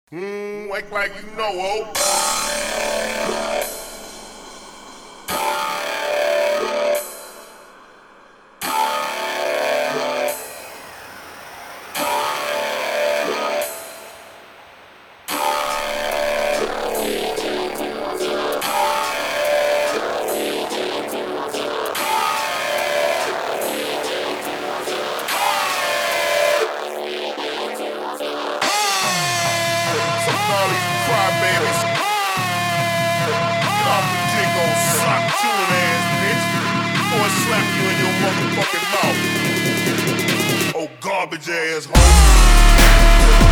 Act like you know, oh. Crybabies. Get off the dick, old sock chewing ass bitch. Before I slap you in your motherfucking mouth. Oh, garbage ass hoe.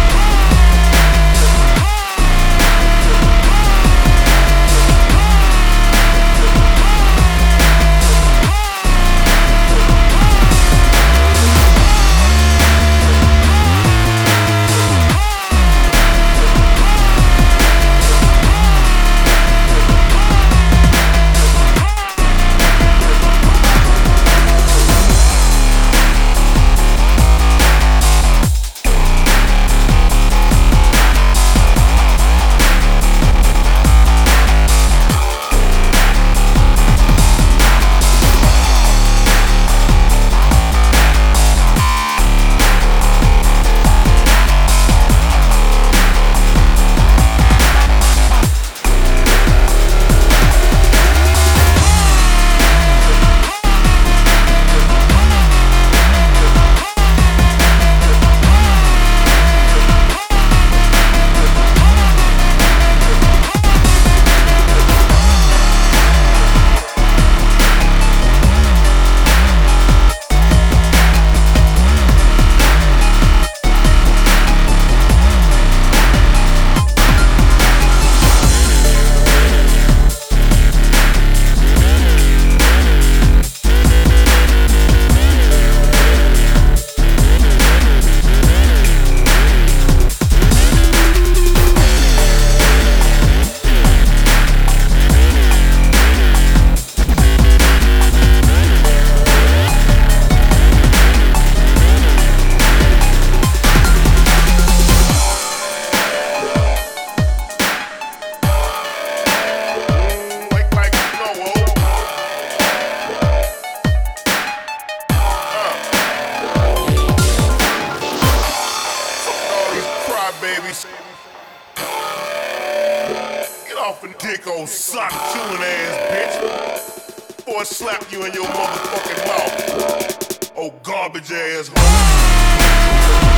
Babies. Get off the dick, old sock chewing ass bitch. Before I slap you in your motherfucking mouth. Oh, garbage ass hoe.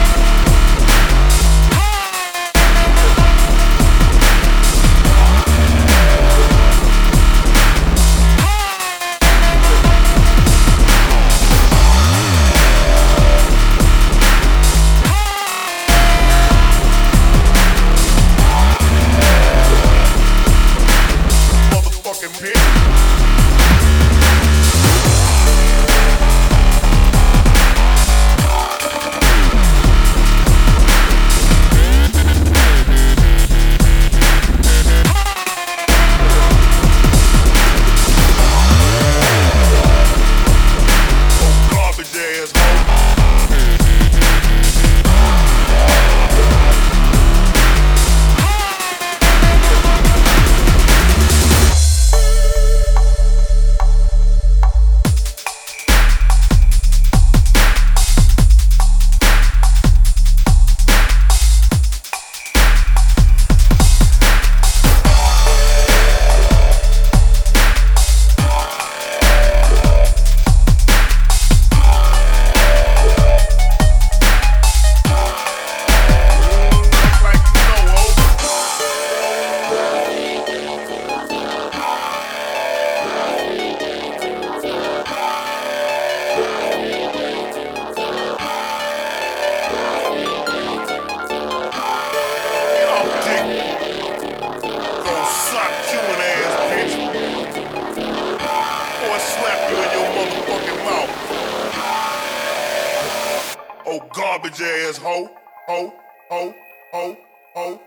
Oh, garbage ass hoe, hoe, hoe, hoe, hoe.